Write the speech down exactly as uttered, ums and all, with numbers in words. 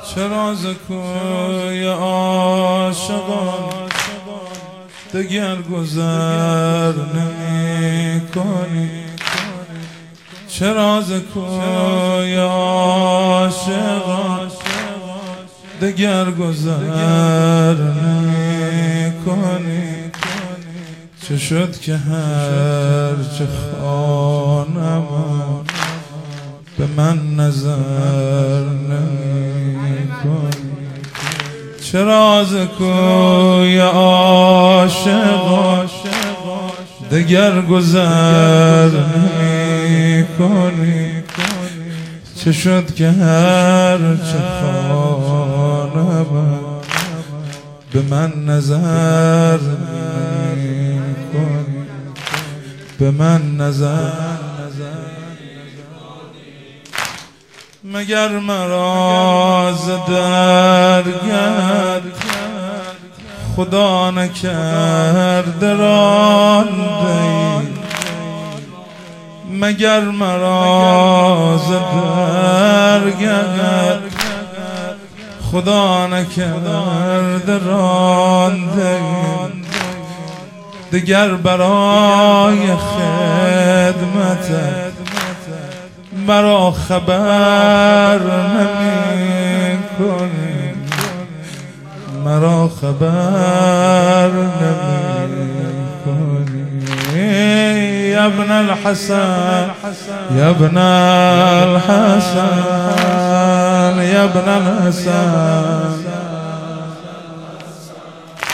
چرا ز کوی عاشقان دگر گذر نمی کنی؟ چرا ز کوی عاشقان دگر گذر نمی کنی؟ چه شد که هر چه خوانم به من نظر نمی کنی؟ چرا ز کوی عاشقان دگر گذر نمی کنی؟ چه شد که هر چه خوانم به من نظر نمی کنی؟ به من نظر مگر مرا ز درگه خدا نکرده رانده ای؟ مگر مرا ز درگه خدا نکرده رانده ای؟ دگر برای خدمت مرا خبر نمی کنی؟ مرا خبر نمی کنی؟ یا ابن الحسن یا ابن الحسن یا ابن الحسن